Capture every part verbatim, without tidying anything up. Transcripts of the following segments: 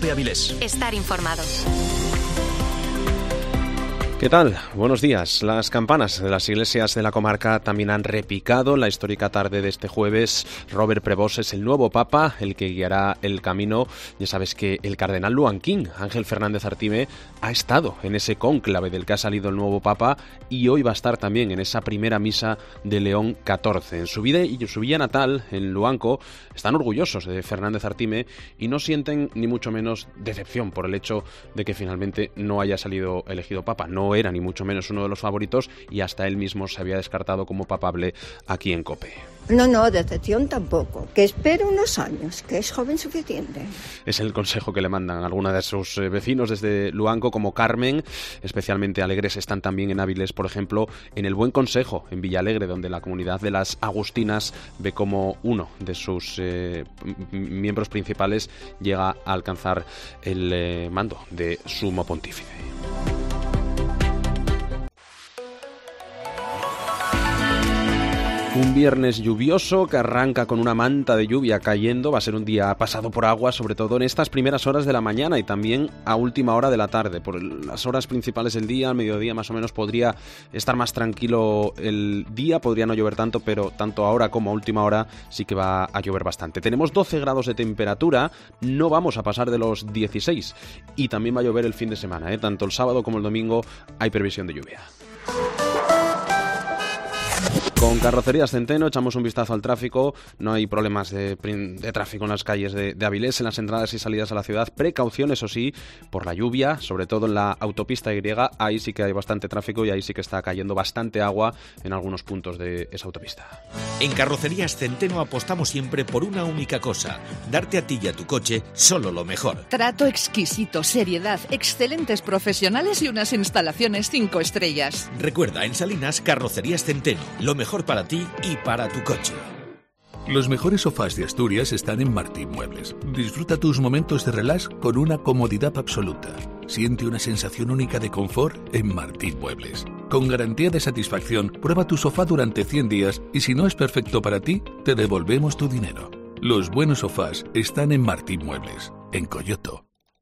COPE Avilés. Estar informados. ¿Qué tal? Buenos días. Las campanas de las iglesias de la comarca también han repicado la histórica tarde de este jueves. Robert Prevost es el nuevo papa, el que guiará el camino. Ya sabes que el cardenal luanquín, Ángel Fernández Artime, ha estado en ese cónclave del que ha salido el nuevo papa y hoy va a estar también en esa primera misa de León catorce. En su vida y su villa natal, en Luanco, están orgullosos de Fernández Artime y no sienten ni mucho menos decepción por el hecho de que finalmente no haya salido elegido papa. No era ni mucho menos uno de los favoritos y hasta él mismo se había descartado como papable aquí en COPE. No, no, decepción tampoco. Que espere unos años, que es joven suficiente. Es el consejo que le mandan algunos de sus vecinos desde Luanco, como Carmen. Especialmente alegres están también en Avilés, por ejemplo, en el Buen Consejo, en Villalegre, donde la comunidad de las Agustinas ve como uno de sus eh, miembros principales llega a alcanzar el eh, mando de sumo pontífice. Un viernes lluvioso que arranca con una manta de lluvia cayendo. Va a ser un día pasado por agua, sobre todo en estas primeras horas de la mañana y también a última hora de la tarde. Por las horas principales del día, al mediodía más o menos, podría estar más tranquilo el día, podría no llover tanto, pero tanto ahora como a última hora sí que va a llover bastante. Tenemos doce grados de temperatura, no vamos a pasar de los dieciséis y también va a llover el fin de semana, ¿eh? Tanto el sábado como el domingo hay previsión de lluvia. Con Carrocerías Centeno echamos un vistazo al tráfico. No hay problemas de, de tráfico en las calles de, de Avilés, en las entradas y salidas a la ciudad. Precaución, eso sí, por la lluvia, sobre todo en la autopista Y. Ahí sí que hay bastante tráfico y ahí sí que está cayendo bastante agua en algunos puntos de esa autopista. En Carrocerías Centeno apostamos siempre por una única cosa: darte a ti y a tu coche solo lo mejor. Trato exquisito, seriedad, excelentes profesionales y unas instalaciones cinco estrellas. Recuerda, en Salinas, Carrocerías Centeno, lo mejor para ti y para tu coche. Los mejores sofás de Asturias están en Martín Muebles. Disfruta tus momentos de relax con una comodidad absoluta. Siente una sensación única de confort en Martín Muebles. Con garantía de satisfacción, prueba tu sofá durante cien días y si no es perfecto para ti, te devolvemos tu dinero. Los buenos sofás están en Martín Muebles, en Coyoto.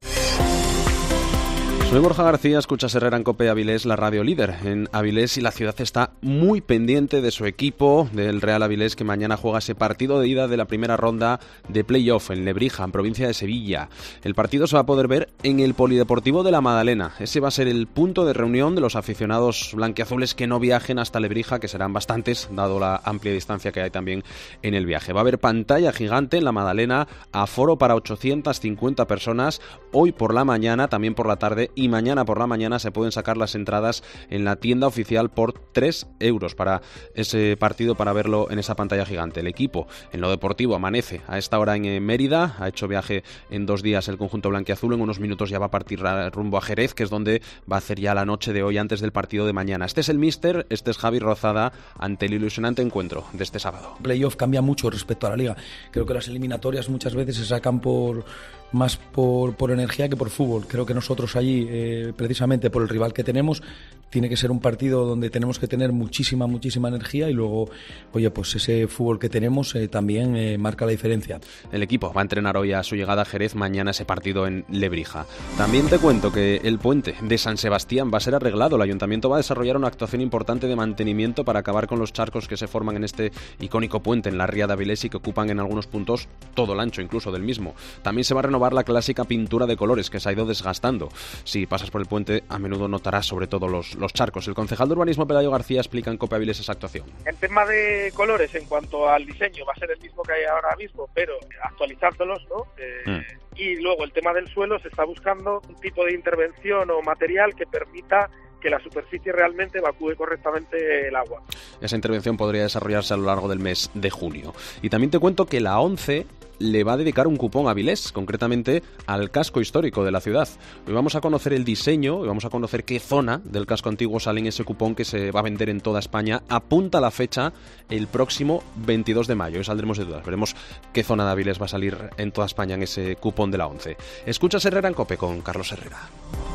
Soy Borja García, escuchas Herrera en COPE Avilés, la radio líder en Avilés, y la ciudad está muy pendiente de su equipo, del Real Avilés, que mañana juega ese partido de ida de la primera ronda de playoff en Lebrija, en provincia de Sevilla. El partido se va a poder ver en el Polideportivo de la Madalena. Ese va a ser el punto de reunión de los aficionados blanquiazules que no viajen hasta Lebrija, que serán bastantes, dado la amplia distancia que hay también en el viaje. Va a haber pantalla gigante en la Madalena, aforo para ochocientas cincuenta personas, hoy por la mañana, también por la tarde, y mañana por la mañana se pueden sacar las entradas en la tienda oficial por tres euros para ese partido, para verlo en esa pantalla gigante. El equipo en lo deportivo amanece a esta hora en Mérida, ha hecho viaje en dos días el conjunto blanquiazul, en unos minutos ya va a partir rumbo a Jerez, que es donde va a hacer ya la noche de hoy antes del partido de mañana. Este es el míster, este es Javi Rozada ante el ilusionante encuentro de este sábado. Playoff cambia mucho respecto a la liga. Creo que las eliminatorias muchas veces se sacan por más por, por energía que por fútbol. Creo que nosotros allí, eh, precisamente por el rival que tenemos, tiene que ser un partido donde tenemos que tener muchísima, muchísima energía y luego, oye, pues ese fútbol que tenemos eh, también eh, marca la diferencia. El equipo va a entrenar hoy a su llegada a Jerez, mañana ese partido en Lebrija. También te cuento que el puente de San Sebastián va a ser arreglado. El ayuntamiento va a desarrollar una actuación importante de mantenimiento para acabar con los charcos que se forman en este icónico puente en la ría de Avilés y que ocupan en algunos puntos todo el ancho incluso del mismo. También se va a renovar la clásica pintura de colores que se ha ido desgastando. Si pasas por el puente, a menudo notarás sobre todo los, los charcos. El concejal de urbanismo, Pelayo García, explica en COPE Avilés esa actuación. En tema de colores, en cuanto al diseño, va a ser el mismo que hay ahora mismo, pero actualizándolos, ¿no? Eh, mm. Y luego el tema del suelo, se está buscando un tipo de intervención o material que permita que la superficie realmente evacúe correctamente el agua. Esa intervención podría desarrollarse a lo largo del mes de junio. Y también te cuento que la ONCE le va a dedicar un cupón a Avilés, concretamente al casco histórico de la ciudad. Hoy vamos a conocer el diseño y vamos a conocer qué zona del casco antiguo sale en ese cupón que se va a vender en toda España. Apunta la fecha el próximo veintidós de mayo. Hoy saldremos de dudas. Veremos qué zona de Avilés va a salir en toda España en ese cupón de la ONCE. Escuchas Herrera en COPE con Carlos Herrera.